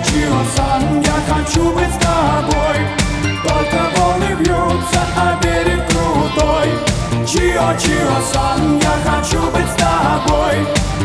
Чио-сан, я хочу быть с тобой. Только волны бьются, а берег крутой. Чио-сан, я хочу быть с тобой.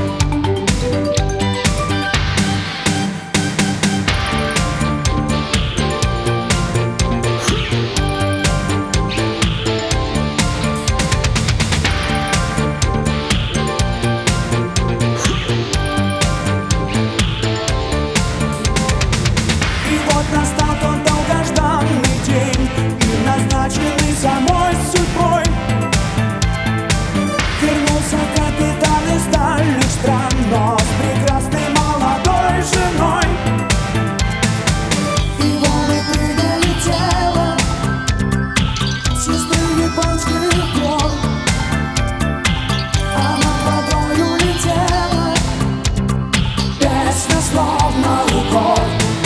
Настал тот долгожданный день, и назначенный самой судьбой. Вернулся капитан из дальних стран, но с прекрасной молодой женой. И волны прыгали тело сестры японских гор, а над водою летела песня словно укор.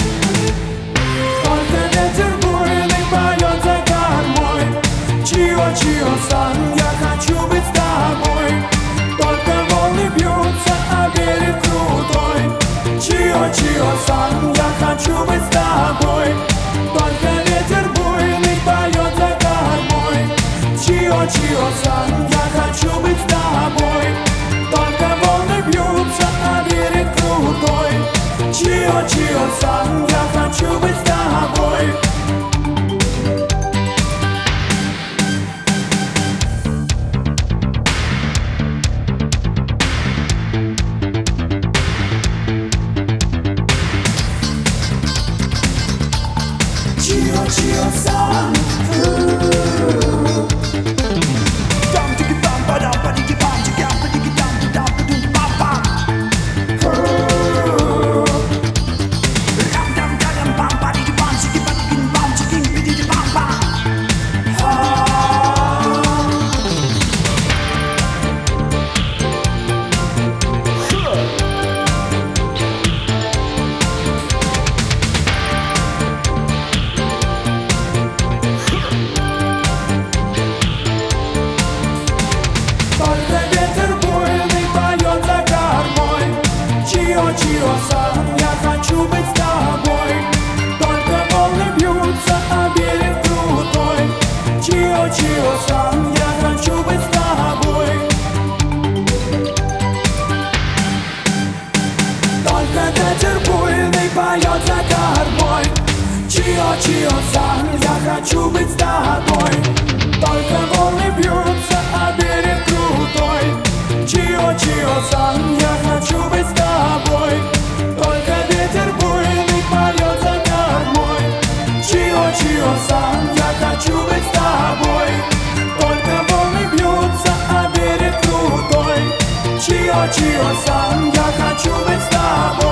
Чио-сан, я хочу быть с тобой. Только волны бьются, а берег крутой. Чио-сан, я хочу быть с тобой. Только ветер буйный поет за кормой. Чио-сан, я хочу быть с тобой. Только волны бьются, а берег крутой. Чио-сан, я хочу быть с тобой. Чио-сан, дам тики пам падам падики пам тикам падики дам дам дум пам пам. Дам дам дам пам падики пам тики падики пам тики падики пам пам. Чио-сан, я хочу быть с тобой. Только волны бьются, а берег крутой. Чио-сан, я хочу быть с тобой. Только ветер буйный поет за кормой. Чио-сан, я хочу быть с тобой. Только волны бьются, а берег крутой. Чио-сан, я хочу быть с тобой. Только ветер буйный поет за кормой. Чио-сан, я хочу быть с тобой. Только волны бьются, а берег крутой. Чио-сан, я хочу быть с тобой.